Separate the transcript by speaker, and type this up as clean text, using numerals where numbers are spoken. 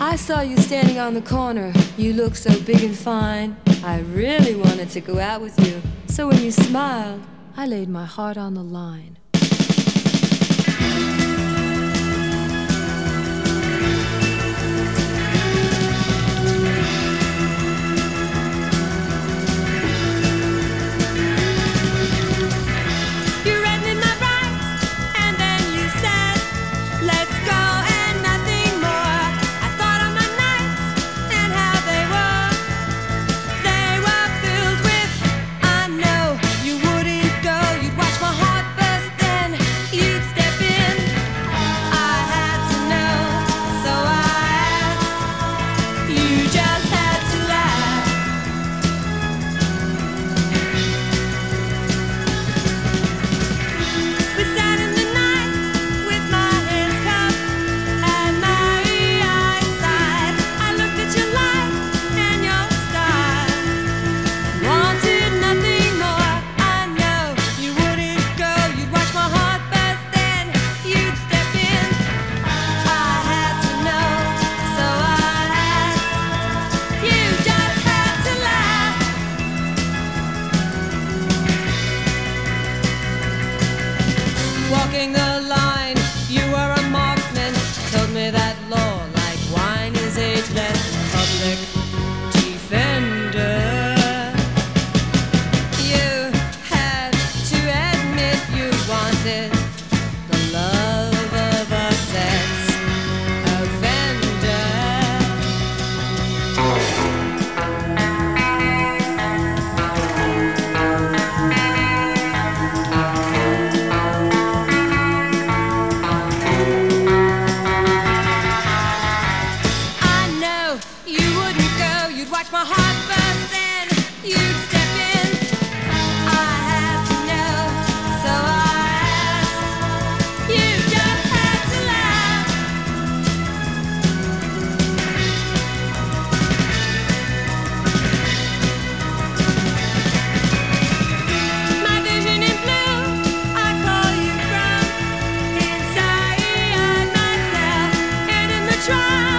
Speaker 1: I saw you standing on the corner. You looked so big and fine. I really wanted to go out with you. So when you smiled, I laid my heart on the line.
Speaker 2: Walking the line, you were a marksman. Told me that law, like wine, is ageless. Public defender. You had to admit you wanted the love of a sex offender. Watch my heart burst, then you'd step in. I had to know, so I asked. You just had to laugh. My vision in blue, I call you from inside myself, and in the trial.